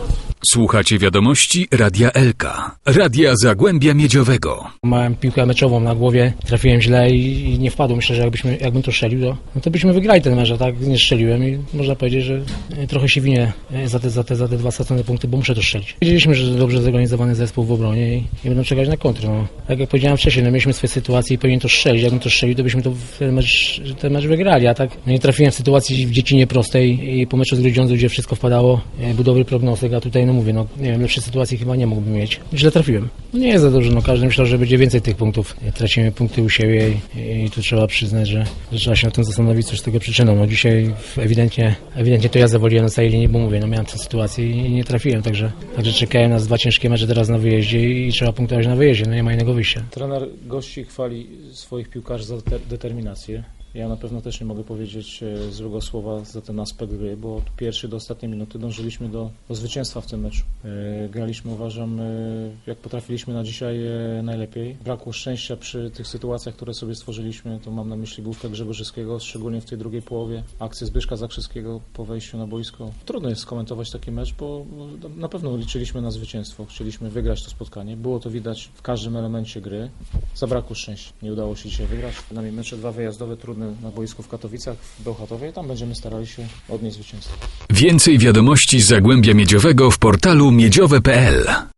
Słuchacie wiadomości Radia Elka, Radia Zagłębia Miedziowego. Miałem piłkę meczową na głowie, trafiłem źle i nie wpadło. Myślę, że jakbym to strzelił, to byśmy wygrali ten mecz, a tak nie strzeliłem i można powiedzieć, że trochę się winię za te dwa stracone punkty, bo muszę to strzelić. Wiedzieliśmy, że dobrze zorganizowany zespół w obronie i będą czekać na kontrę. No. Tak jak powiedziałem wcześniej, mieliśmy swoje sytuacje i powinien to strzelić. Jakbym to strzelił, to byśmy ten mecz wygrali, a tak nie trafiłem w sytuacji w dziedzinie prostej i po meczu z Grudziądzu, gdzie wszystko wpadało, był dobry prognostyk, a tutaj mówię, nie wiem, lepszej sytuacji chyba nie mógłbym mieć. Źle trafiłem. Nie jest za dobrze, każdy myślał, że będzie więcej tych punktów. Tracimy punkty u siebie i tu trzeba przyznać, że trzeba się nad tym zastanowić, co z tego przyczyną. Dzisiaj ewidentnie to ja zawoliłem na całej linii, bo mówię, miałem tę sytuację i nie trafiłem, także czekają nas dwa ciężkie mecze teraz na wyjeździe i trzeba punktować na wyjeździe, nie ma innego wyjścia. Trener gości chwali swoich piłkarzy za determinację. Ja na pewno też nie mogę powiedzieć złego słowa za ten aspekt gry, bo od pierwszej do ostatniej minuty dążyliśmy do zwycięstwa w tym meczu. Graliśmy, uważam, jak potrafiliśmy na dzisiaj najlepiej. Brakło szczęścia przy tych sytuacjach, które sobie stworzyliśmy. To mam na myśli główkę Grzegorzewskiego, szczególnie w tej drugiej połowie. Akcję Zbyszka Zakrzyskiego po wejściu na boisko. Trudno jest skomentować taki mecz, bo na pewno liczyliśmy na zwycięstwo. Chcieliśmy wygrać to spotkanie. Było to widać w każdym elemencie gry. Zabrakło szczęścia. Nie udało się dzisiaj wygrać. Przed nami mecze dwa wyjazdowe, trudne na boisku w Katowicach, w Bełchatowie. Tam będziemy starali się odnieść zwycięstwo. Więcej wiadomości z Zagłębia Miedziowego w portalu miedziowe.pl.